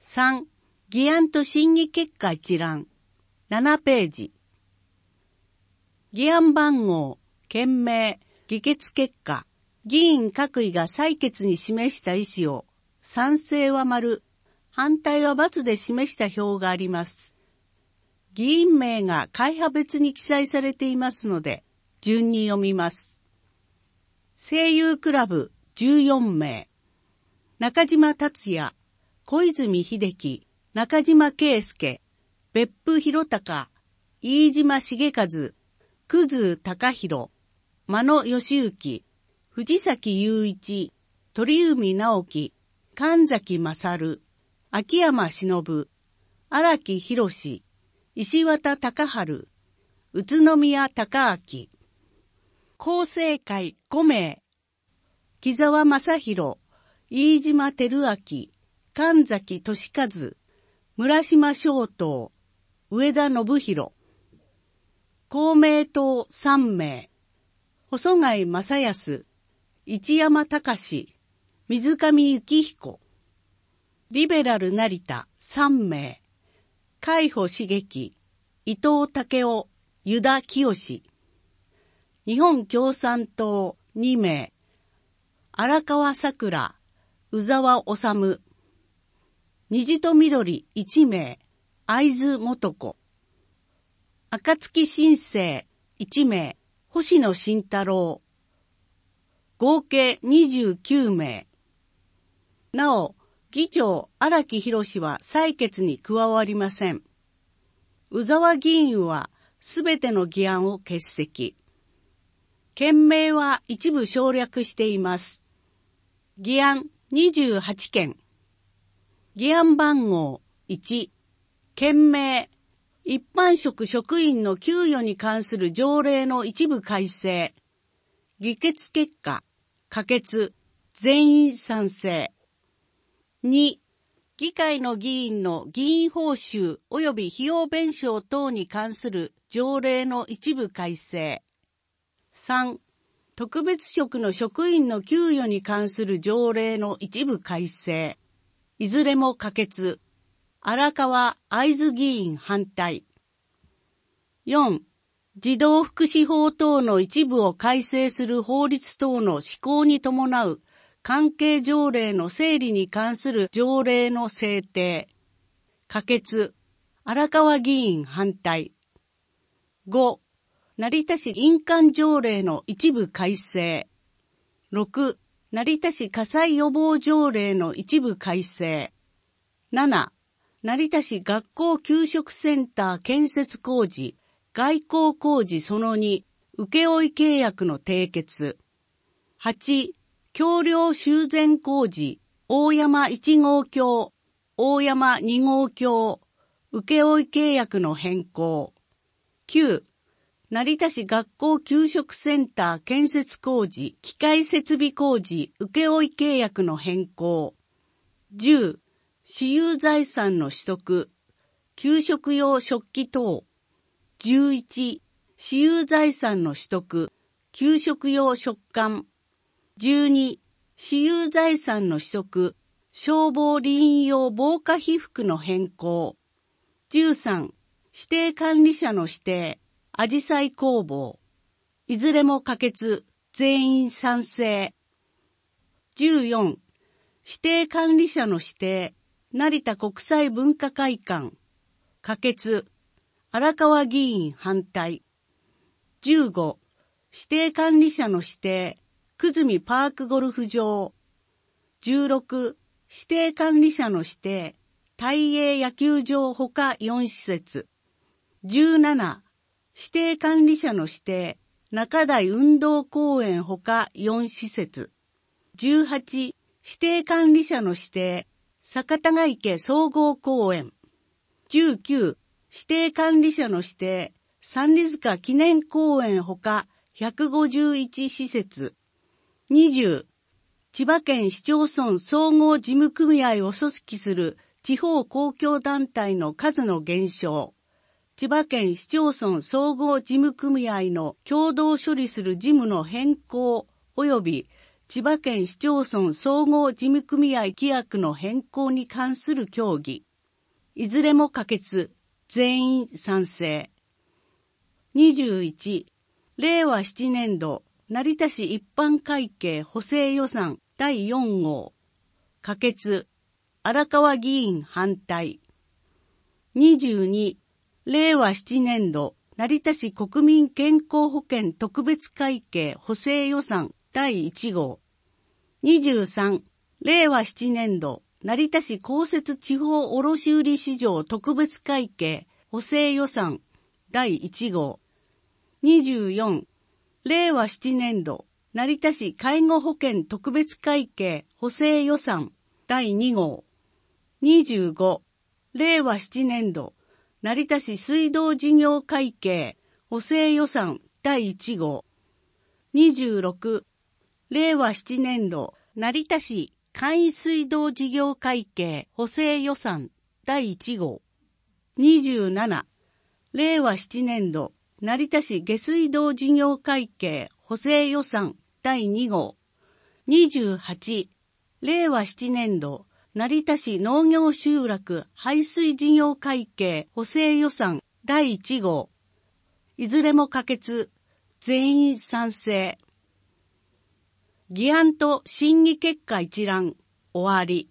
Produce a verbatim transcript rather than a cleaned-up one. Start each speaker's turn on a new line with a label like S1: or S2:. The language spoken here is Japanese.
S1: さん、議案と審議結果一覧。ななページ。議案番号、件名、議決結果、議員各位が採決に示した意思を、賛成は丸、反対は×で示した票があります。議員名が会派別に記載されていますので、順に読みます。声優クラブじゅうよんめい、中島達也、小泉秀樹、中島圭介、別府弘隆、飯島重和、久津隆弘、間野義行、藤崎雄一、鳥海直樹、神崎勝、秋山忍、荒木博、石渡隆治、宇都宮隆明、厚生会ごめい、木沢正宏、飯島照明、神崎俊和、村島正東、上田信弘、公明党さんめい、細貝正康、一山隆、水上幸彦、リベラル成田さんめい、海保茂樹、伊藤武夫、湯田清、日本共産党にめい、荒川さくら、宇沢治、虹と緑いちめい、会津元子、暁新生いちめい、星野慎太郎、合計にじゅうきゅうめい。なお、議長荒木博は採決に加わりません。宇沢議員はすべての議案を欠席。件名は一部省略しています。議案にじゅうはちけん。議案番号いち、件名、一般職職員の給与に関する条例の一部改正。議決結果、可決、全員賛成。に、議会の議員の議員報酬及び費用弁償等に関する条例の一部改正。さん、特別職の職員の給与に関する条例の一部改正。いずれも可決。荒川会津議員反対。よん、児童福祉法等の一部を改正する法律等の施行に伴う関係条例の整理に関する条例の制定。可決。荒川議員反対。ご、成田市印鑑条例の一部改正。ろく、成田市火災予防条例の一部改正。なな、成田市学校給食センター建設工事、外交工事そのに、請負契約の締結。はち、橋梁修繕工事、大山いちごう橋、大山にごう橋、請負契約の変更。きゅう、成田市学校給食センター建設工事、機械設備工事、請負契約の変更。じゅう、私有財産の取得、給食用食器等。じゅういち、私有財産の取得、給食用食管。じゅうに、私有財産の取得、消防林員用防火被服の変更。じゅうさん、指定管理者の指定、あじさい工房。いずれも可決、全員賛成。じゅうよん、指定管理者の指定、成田国際文化会館。可決、荒川議員反対。じゅうご、指定管理者の指定、久住パークゴルフ場。じゅうろく、指定管理者の指定、大英野球場ほかよんしせつ。じゅうなな、指定管理者の指定、中台運動公園ほかよんしせつ。じゅうはち、指定管理者の指定、坂田ヶ池総合公園。じゅうきゅう、指定管理者の指定、三里塚記念公園ほかひゃくごじゅういちしせつ。にじゅう、千葉県市町村総合事務組合を組織する地方公共団体の数の減少。千葉県市町村総合事務組合の共同処理する事務の変更及び千葉県市町村総合事務組合規約の変更に関する協議。いずれも可決。全員賛成。にじゅういち、れいわななねん度、成田市一般会計補正予算だいよん号。可決。荒川議員反対。にじゅうに、れいわななねん度、成田市国民健康保険特別会計補正予算だいいち号。にじゅうさん、れいわななねん度、成田市公設地方卸売市場特別会計補正予算だいいち号。にじゅうよん、れいわななねん度、成田市介護保険特別会計補正予算だいに号。にじゅうご、れいわななねん度、成田市水道事業会計補正予算だいいち号。にじゅうろく、れいわななねん度、成田市簡易水道事業会計補正予算だいいち号。にじゅうなな、れいわななねん度、成田市下水道事業会計補正予算だいに号。にじゅうはち、れいわななねん度、成田市農業集落排水事業会計補正予算だいいち号。いずれも可決。全員賛成。議案と審議結果一覧。終わり。